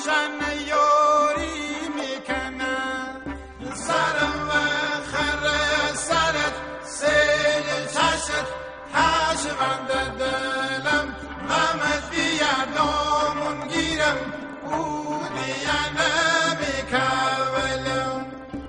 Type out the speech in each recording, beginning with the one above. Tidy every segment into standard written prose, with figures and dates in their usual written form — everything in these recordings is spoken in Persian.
روشن یاری میکنن سرم و خر سرت سیل چشت تشوند دلم غمت بیادامون گیرم او دیانه میکولم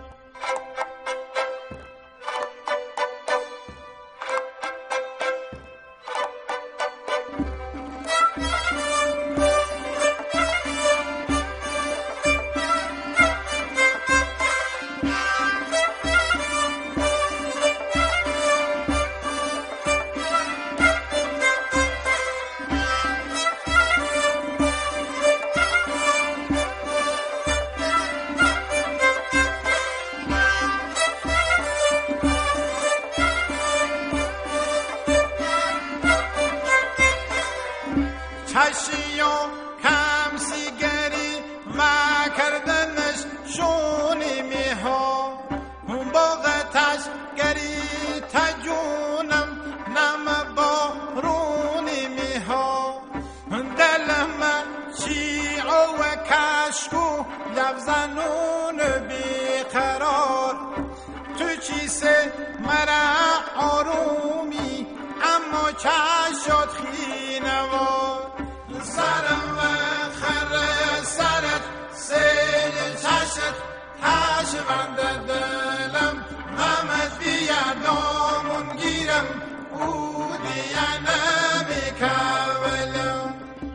چشی و کم سیگری و کردنش شونی میها باغتش گری تجونم نم بارونی میها دلم شیع و کشکو لفظنون بیقرار تو چیسه مرا آرومی اما چشات خینوار سرم و خر سرت سیل چشت تشوند دلم غمت بیادامون گیرم او دیانه میکولم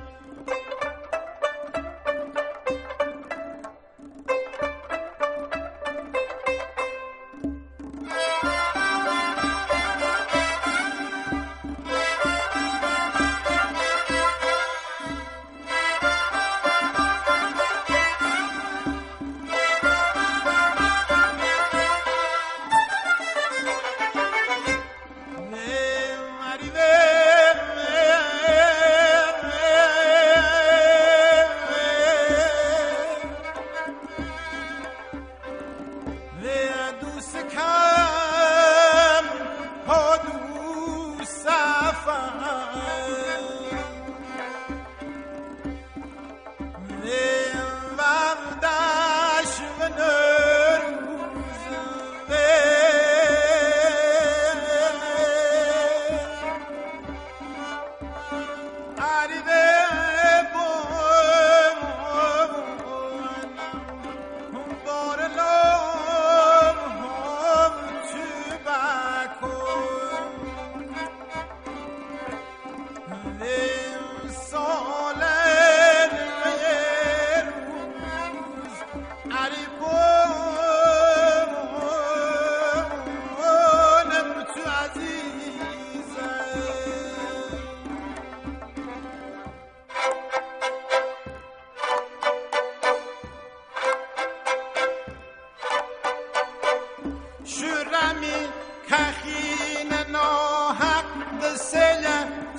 شورمی کخین ناحق دسل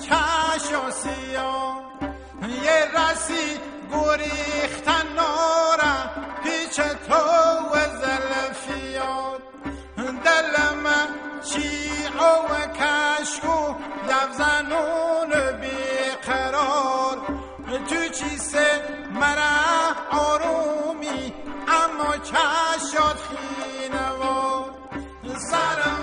چشاسیا یه رسی گریختن نارا پیچ تو و زلفیات دلم شیع و کشکو لفظنون بیقرار تو چیسه مرا آرومی اما چشات خینوار سرم